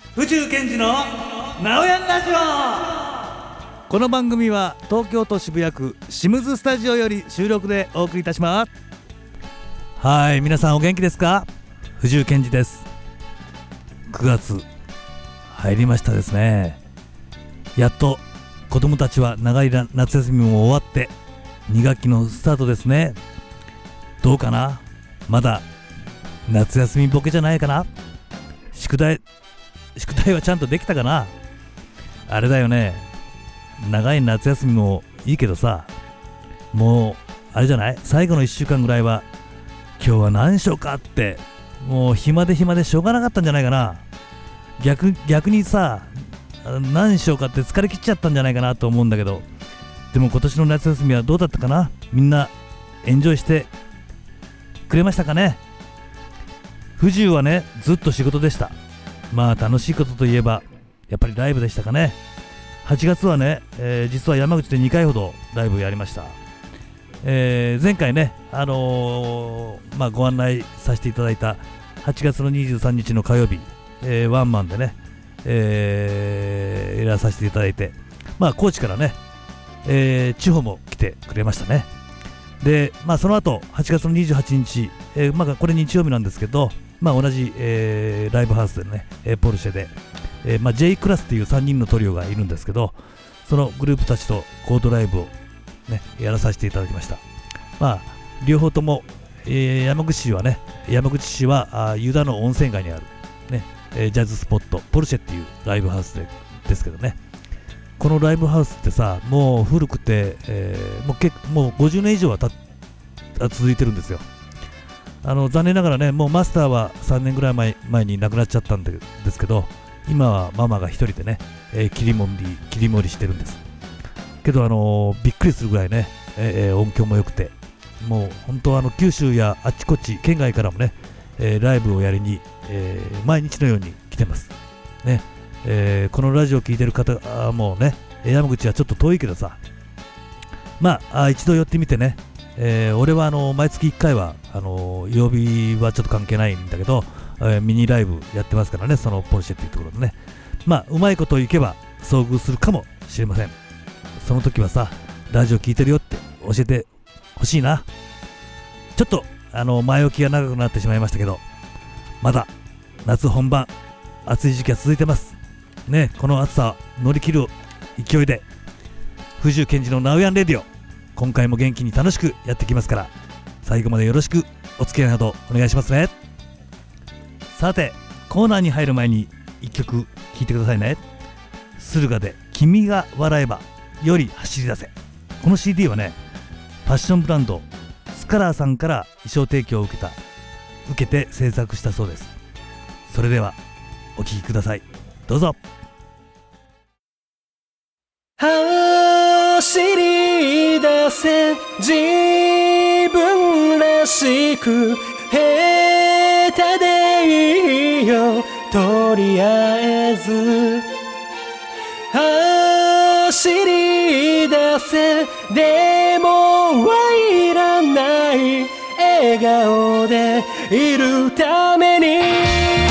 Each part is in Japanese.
宇宙賢治のナオヤンラジオ。この番組は東京都渋谷区シムズスタジオより収録でお送りいたします。はい、皆さんお元気ですか？宇宙賢治です。9月入りましたですね。やっと子供たちは長い夏休みも終わって2学期のスタートですね。どうかな？まだ夏休みボケじゃないかな？宿題はちゃんとできたかな？あれだよね、長い夏休みもいいけどさ、もうあれじゃない？最後の1週間ぐらいは今日は何しようかってもう暇でしょうがなかったんじゃないかな。逆にさ、何しようかって疲れ切っちゃったんじゃないかなと思うんだけど、でも今年の夏休みはどうだったかな？みんなエンジョイしてくれましたかね？不自由はね、ずっと仕事でした。まあ楽しいことといえばやっぱりライブでしたかね。8月はね、実は山口で2回ほどライブやりました。前回ね、ご案内させていただいた8月の23日の火曜日、ワンマンでね、やらさせていただいて、高知からね、地方も来てくれましたね。で、その後8月の28日、これ日曜日なんですけど、同じ、ライブハウスでね、ポルシェで、J クラスっていう3人のトリオがいるんですけど、そのグループたちとコードライブを、ね、やらさせていただきました。両方とも、山口市は湯田の温泉街にある、ね、ジャズスポットポルシェっていうライブハウスですけどね、このライブハウスってさ、もう古くて、もう50年以上は続いてるんですよ。残念ながらね、もうマスターは3年ぐらい前に亡くなっちゃったんですけど、今はママが一人でね、切り盛りしてるんですけど、びっくりするぐらいね、音響も良くて、もう本当九州やあっちこっち県外からもね、ライブをやりに、毎日のように来てますね。このラジオを聞いてる方もね、山口はちょっと遠いけどさ、一度寄ってみてね。俺は毎月1回は曜日はちょっと関係ないんだけど、ミニライブやってますからね、そのポルシェっていうところでね、うまいこといけば遭遇するかもしれません。その時はさ、ラジオ聞いてるよって教えてほしいな。ちょっと前置きが長くなってしまいましたけど、まだ夏本番暑い時期は続いてますね。この暑さ乗り切る勢いで藤生賢治のナウヤンレディオ、今回も元気に楽しくやってきますから、最後までよろしくお付き合いなどお願いしますね。さて、コーナーに入る前に一曲聴いてくださいね。駿河で君が笑えばより走り出せ。この CD はね、ファッションブランドスカラーさんから衣装提供を受けて制作したそうです。それではお聴きください。どうぞ。 走り出せ自分らしく、下手でいいよとりあえず走り出せ。でもはいらない、笑顔でいるために。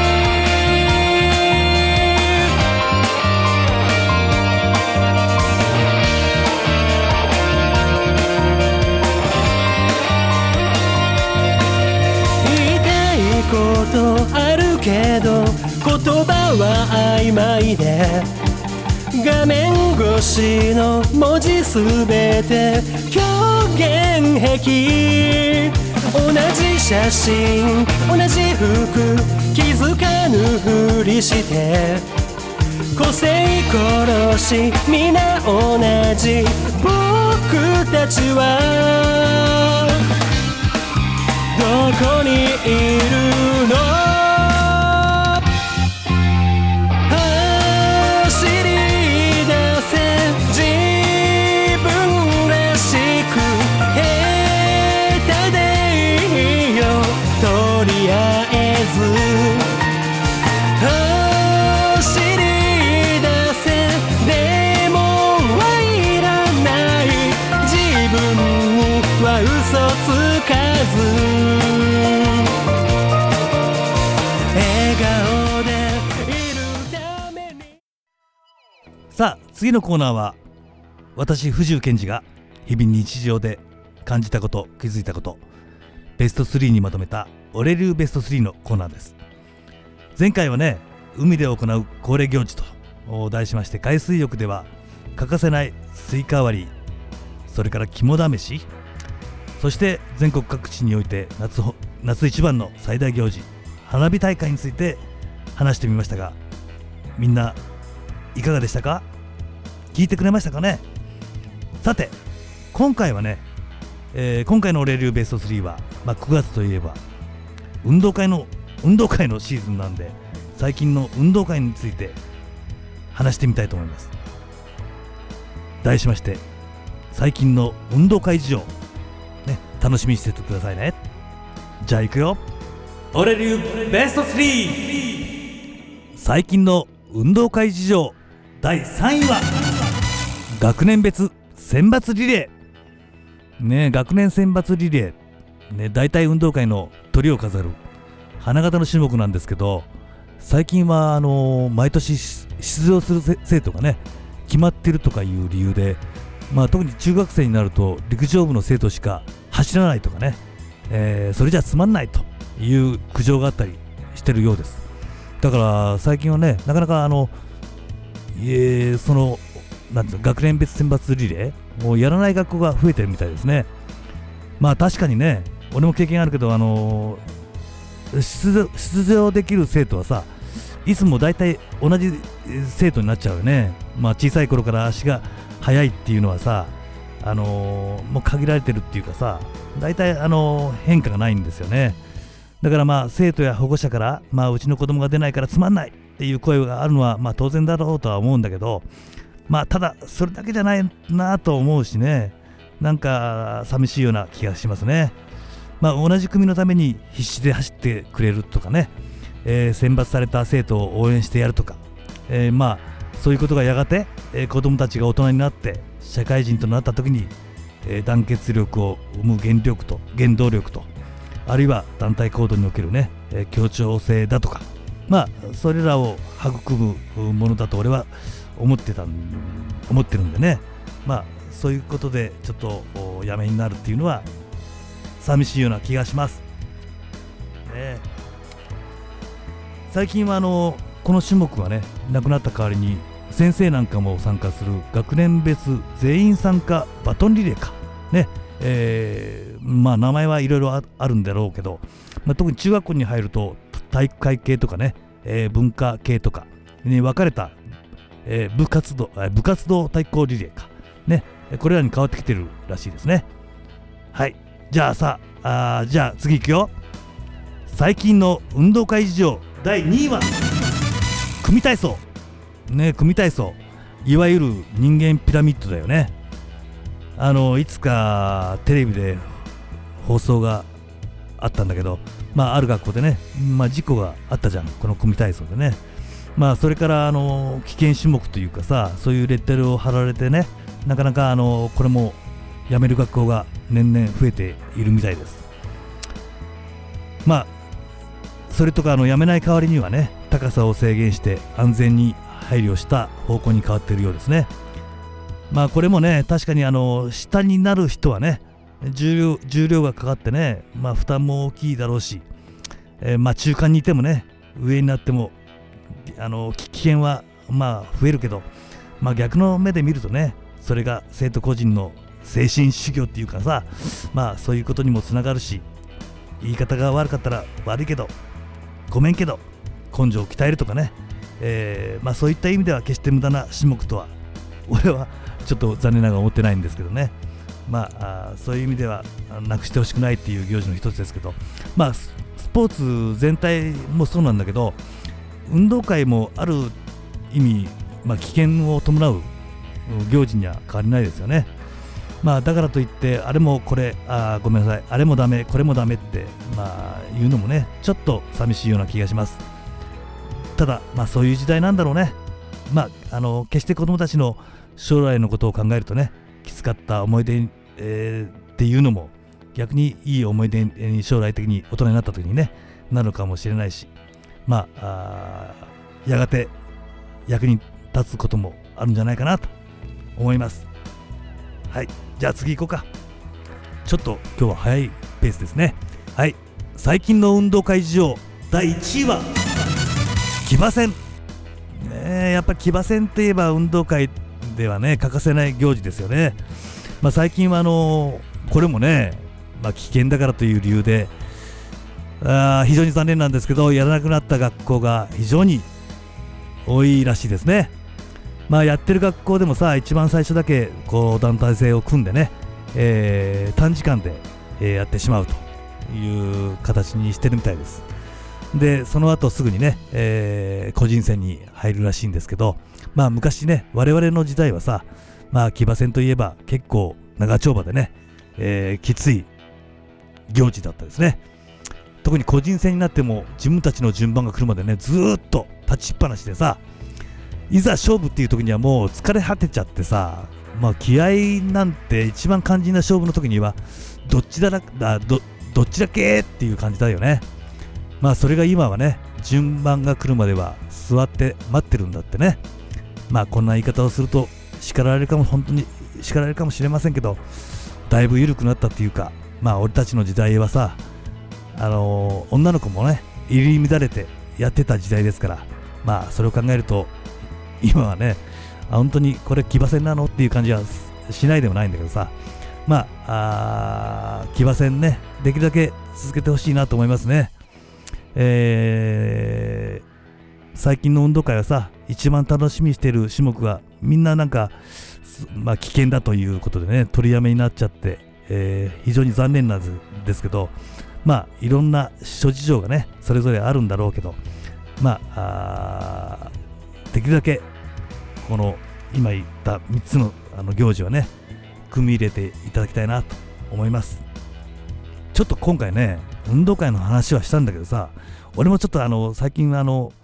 ことあるけど言葉は曖昧で、画面越しの文字すべて表現癖。同じ写真同じ服、気づかぬふりして個性殺し皆同じ。僕たちはどこにいるの？走り出せ自分らしく、下手でいいよとりあえず走り出せ。でもはいらない、自分には嘘つかず。 次のコーナーは私藤生健二が日々日常で感じたこと、気づいたこと、ベスト3にまとめた俺流ベスト3のコーナーです。前回はね、海で行う恒例行事と題しまして、海水浴では欠かせないスイカ割り、それから肝試し、そして全国各地において夏一番の最大行事、花火大会について話してみましたが、みんないかがでしたか？聞いてくれましたかね？さて今回はね、今回の俺流ベスト3は、9月といえば運動会のシーズンなんで、最近の運動会について話してみたいと思います。題しまして最近の運動会事情、ね、楽しみにしててくださいね。じゃあ行くよ。俺流ベスト 3 最近の運動会事情第3位は学年別選抜リレーね。学年選抜リレーね、大体運動会のトリを飾る花形の種目なんですけど、最近は毎年出場する生徒がね決まってるとかいう理由で、特に中学生になると陸上部の生徒しか走らないとかね、それじゃつまんないという苦情があったりしてるようです。だから最近はね、なかなかそのなんていうの、学年別選抜リレーをやらない学校が増えてるみたいですね。確かにね、俺も経験あるけど、出場できる生徒はさ、いつも大体同じ生徒になっちゃうよね。小さい頃から足が速いっていうのはさ、もう限られてるっていうかさ、大体変化がないんですよね。だから生徒や保護者から、うちの子供が出ないからつまんないっていう声があるのは当然だろうとは思うんだけど、ただそれだけじゃないなと思うしね、なんか寂しいような気がしますね。同じ組のために必死で走ってくれるとかね、選抜された生徒を応援してやるとか、そういうことがやがて、子供たちが大人になって社会人となった時に、団結力を生む原動力と、あるいは団体行動におけるね、協調性だとか、それらを育むものだと俺は思ってるんでね、そういうことでちょっとやめになるっていうのは寂しいような気がします、最近はこの種目はねなくなった代わりに、先生なんかも参加する学年別全員参加バトンリレーかね、名前はいろいろあるんだろうけど、特に中学校に入ると体育会系とかね、文化系とかに分かれた、部活動対抗リレーかね、これらに変わってきてるらしいですね。はい、じゃあ次いくよ。最近の運動会事情第2位は組体操ね。組体操、いわゆる人間ピラミッドだよね。いつかテレビで放送があったんだけど、ある学校でね、事故があったじゃん、この組体操でね。それから危険種目というかさ、そういうレッテルを貼られてね、なかなかこれもやめる学校が年々増えているみたいです。それとかやめない代わりにはね、高さを制限して安全に配慮した方向に変わっているようですね。これもね、確かに下になる人はね、重量がかかってね、負担も大きいだろうし、中間にいてもね、上になっても危険は増えるけど、逆の目で見るとね、それが生徒個人の精神修行っていうかさ、そういうことにもつながるし、言い方が悪かったら悪いけどごめんけど根性を鍛えるとかね、そういった意味では決して無駄な種目とは俺はちょっと残念ながら思ってないんですけどね。そういう意味ではなくしてほしくないっていう行事の一つですけど、スポーツ全体もそうなんだけど、運動会もある意味、危険を伴う行事には変わりないですよね。だからといってあれもこれごめんなさい、あれもダメこれもダメって言うのもね、ちょっと寂しいような気がします。ただそういう時代なんだろうね。決して子どもたちの将来のことを考えるとね、きつかった思い出、っていうのも逆にいい思い出に将来的に大人になった時にねなるのかもしれないし、やがて役に立つこともあるんじゃないかなと思います。はい、じゃあ次行こうか。ちょっと今日は早いペースですね。はい、最近の運動会事情第1位は騎馬戦、やっぱり騎馬戦といえば運動会ではね欠かせない行事ですよね。最近はこれもね、危険だからという理由で非常に残念なんですけど、やらなくなった学校が非常に多いらしいですね。やってる学校でもさ、一番最初だけこう団体制を組んでね、短時間で、やってしまうという形にしてるみたいです。でその後すぐにね、個人戦に入るらしいんですけど、昔ね我々の時代はさ、騎馬戦といえば結構長丁場でね、きつい行事だったですね。特に個人戦になっても自分たちの順番が来るまでねずーっと立ちっぱなしでさ、いざ勝負っていう時にはもう疲れ果てちゃってさ、気合なんて一番肝心な勝負の時にはどっちだけっていう感じだよね。それが今はね順番が来るまでは座って待ってるんだってね。こんな言い方をすると本当に叱られるかもしれませんけど、だいぶ緩くなったっていうか、俺たちの時代はさ、女の子もね入り乱れてやってた時代ですから、それを考えると今はね本当にこれ騎馬戦なのっていう感じはしないでもないんだけどさ、騎馬戦ねできるだけ続けてほしいなと思いますね。最近の運動会はさ、一番楽しみにしている種目がみんななんか、危険だということでね取りやめになっちゃって、非常に残念なんですけど、いろんな諸事情がねそれぞれあるんだろうけど、できるだけこの今言った3つの行事はね組み入れていただきたいなと思います。ちょっと今回ね運動会の話はしたんだけどさ、俺もちょっと最近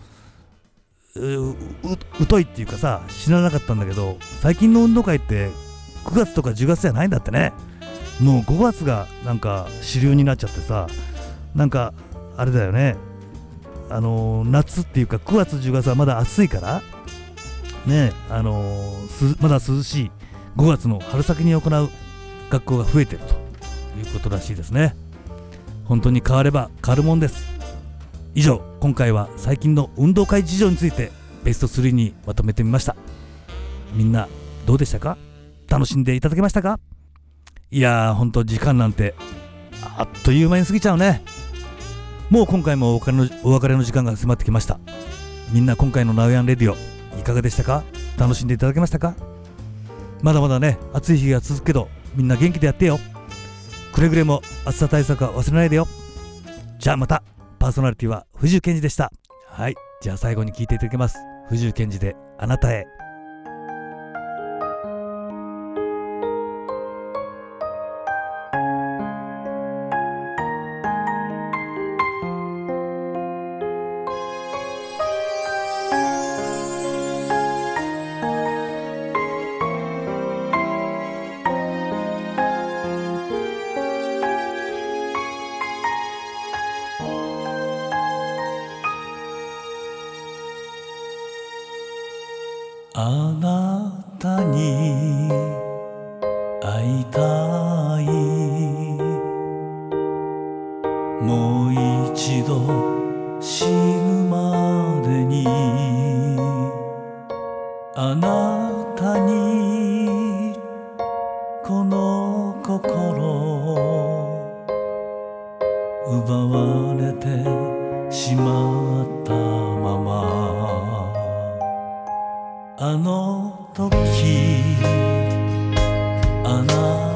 疎いっていうかさ知らなかったんだけど、最近の運動会って9月とか10月じゃないんだってね。もう5月がなんか主流になっちゃってさ、なんかあれだよね、夏っていうか9月10月はまだ暑いからね、まだ涼しい5月の春先に行う学校が増えてるということらしいですね。本当に変われば変わるもんです。以上、今回は最近の運動会事情についてベスト3にまとめてみました。みんなどうでしたか？楽しんでいただけましたか？いやー、本当時間なんてあっという間に過ぎちゃうね。もう今回もお別れの時間が迫ってきました。みんな今回のナウヤンレディオいかがでしたか？楽しんでいただけましたか？まだまだね暑い日が続くけど、みんな元気でやってよ。くれぐれも暑さ対策は忘れないでよ。じゃあまた。パーソナリティは藤井健二でした。はい、じゃあ最後に聞いていただきます。藤井健二であなたへ。あなたに会いたい、もう一度死ぬまでにあなたにこの心奪われてしまったまま、あの時あなた